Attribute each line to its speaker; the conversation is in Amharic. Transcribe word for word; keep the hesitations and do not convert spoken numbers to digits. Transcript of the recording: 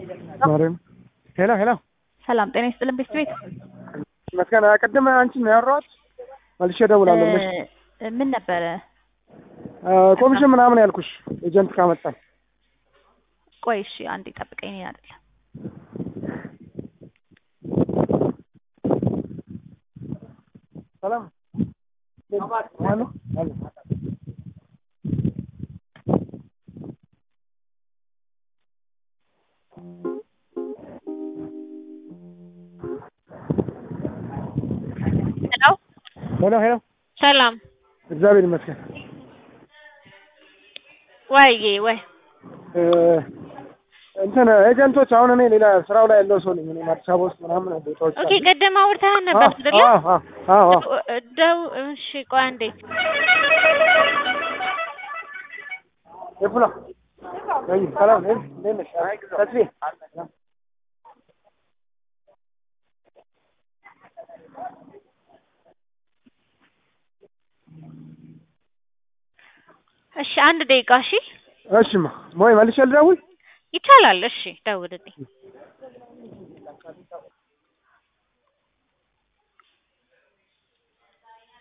Speaker 1: ማርያም ሄሎ ሄሎ
Speaker 2: ሰላም ጤና ይስጥልን ቤት ቤት
Speaker 1: መስከና ቀደም አንቺ ነው ያወራሁት መልሼ እደውላለሁ ብለሽ
Speaker 2: ምን ነበረ
Speaker 1: ኮሚሽን ምናምን ያልኩሽ ኤጀንት ካመጣኝ
Speaker 2: ቆይ እሺ አንዴ ጠብቀኝ ነው አይደል
Speaker 1: ሰላም አሎ አሎ ሄሎ ሄሎ
Speaker 3: ሰላም
Speaker 1: እግዚአብሔር ይመስገን
Speaker 3: ወይዬ ወይ
Speaker 1: እንትን ኤጀንቶች አሁን እኔ ሌላ ስራው ላይ ያለው ሰው ነኝ እኔ አዲስ አበባ ውስጥ ምናምን ቦታዎች
Speaker 3: ኦኬ ቀደም አውርተሃል ነበር አይደል
Speaker 1: አዎ አዎ
Speaker 3: ደው እሺ ቆይ አንዴ
Speaker 1: ይፍላ አይ ሰላም ነኝ ነሽ ተስቢ
Speaker 3: እሺ አንድ ደቂቃ እሺ
Speaker 1: እሺማ ሞይ መልሼ ልደውል
Speaker 3: ይቻላል እሺ ደውልልኝ